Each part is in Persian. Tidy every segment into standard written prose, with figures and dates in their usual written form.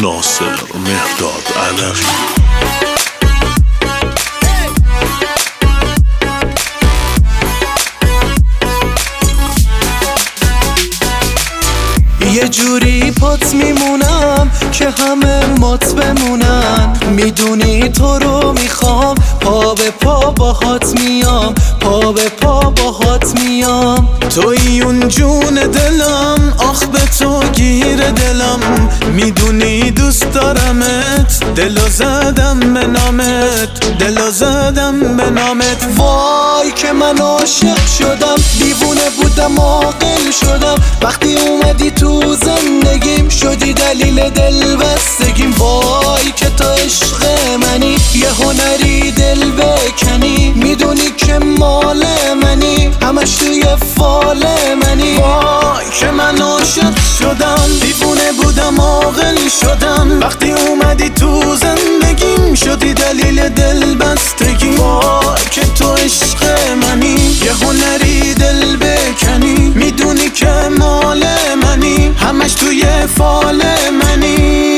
ناصر مهرداد علوی. یه جوری پات میمونم که همه مات بمونن، میدونی تو رو میخوام، پا به پا باهات میام، پا به پا باهات میام. توی اون جون دلم، آخ به تو گیر دلم، میدونی دوست دارمت، دلو زدم به نامت، دلو زدم به نامت. وای که من عاشق شدم، دیوونه بودم عاقل شدم، وقتی اومدی تو زندگیم شدی دلیل دل بستگیم. وای که تو عشق منی، یه هنری دل بکنی، میدونی که مال منی، همش توی فال منی. وای که من عاشق شدم، دیوونه بودم عاقل شدم، وقتی اومدی تو زندگیم شدی دلیل دل بستگیم. وای که تو عشق منی، یه هنری دل بکنی، میدونی که مال منی، همش توی فال منی.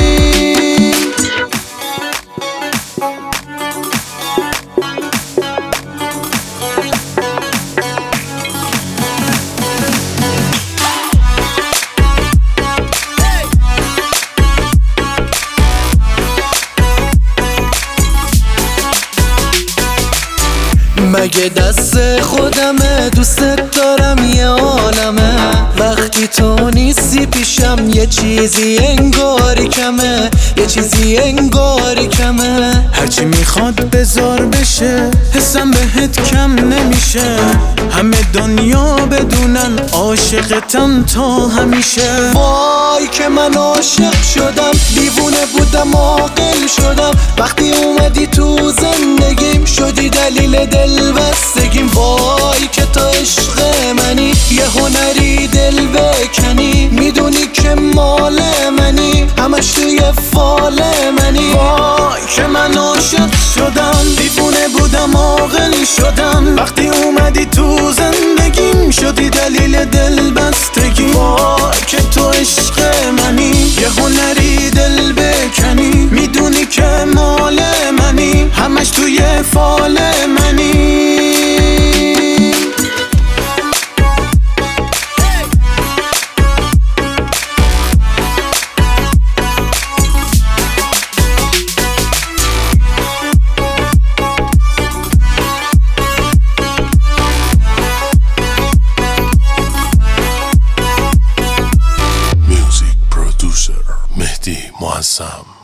مگه دست خودمه، دوستت دارم یه عالمه، وقتی تو نیستی پیشم یه چیزی انگاری کمه، یه چیزی انگاری کمه. هرچی میخواد بذار بشه، حسم بهت کم نمیشه، همه دنیا بدونن عاشقتم تا همیشه. وای که من عاشق شدم، دیوونه بودم عاقل شدم، وقتی اومدی تو زندگیم شدی دلیل دل بستگیم. وای که تو عشق منی، یه هنری دل بکنی، میدونی که مال منی، همش توی فال منی. وای که من عاشق شدم، دیوونه بودم عاقل شدم، وقتی اومدی تو زندگیم شدی دلیل دل بستگیم. وای که تو عشق منی، یه هنری دل بکنی، میدونی که مال منی، همش توی فال منی. Music producer مهدی معظم.